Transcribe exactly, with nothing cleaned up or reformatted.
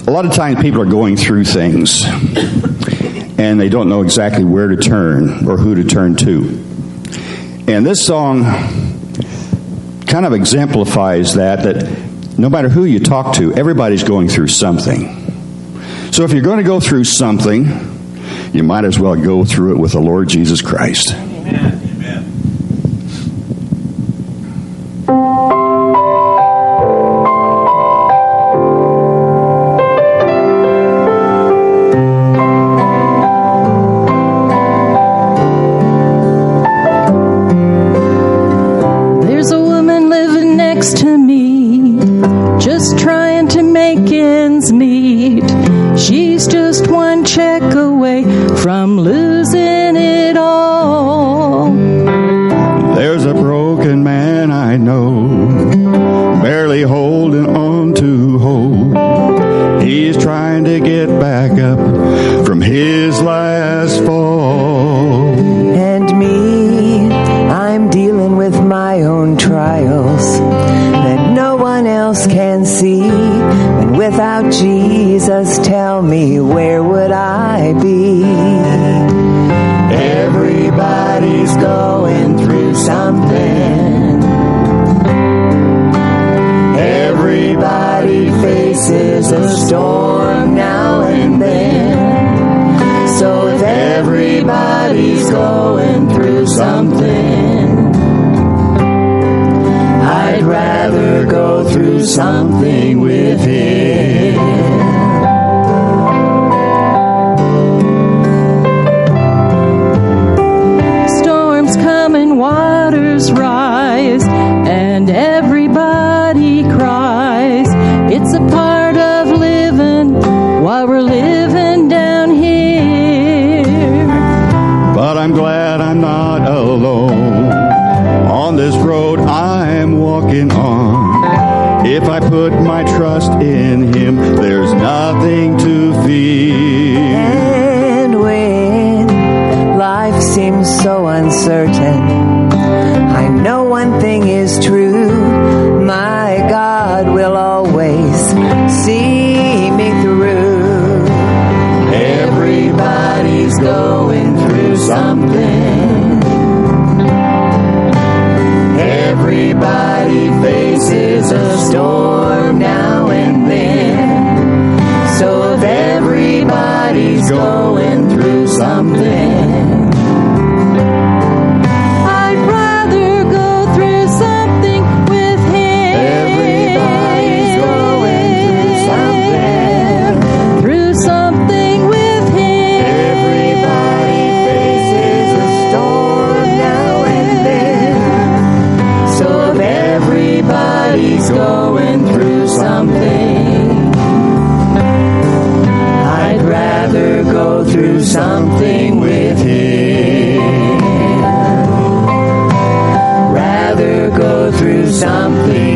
A lot of times people are going through things and they don't know exactly where to turn or who to turn to. And this song kind of exemplifies that, that no matter who you talk to, everybody's going through something. So if you're going to go through something, you might as well go through it with the Lord Jesus Christ. Amen. Something with him. Storms come and waters rise, and everybody cries. It's a part of living while we're living down here. But I'm glad I'm not alone on this road I'm walking on. If I put my trust in him, there's nothing to fear. And when life seems so uncertain, I know one thing is true. My God will always see me through. Everybody's going through something. Everybody faces a storm now and then. So if everybody's going through something, I'd rather go through something with him. Everybody's going through something. Through something with him. Everybody faces a storm now and then. So if everybody's going through something, I'd rather go through something with him. Rather go through something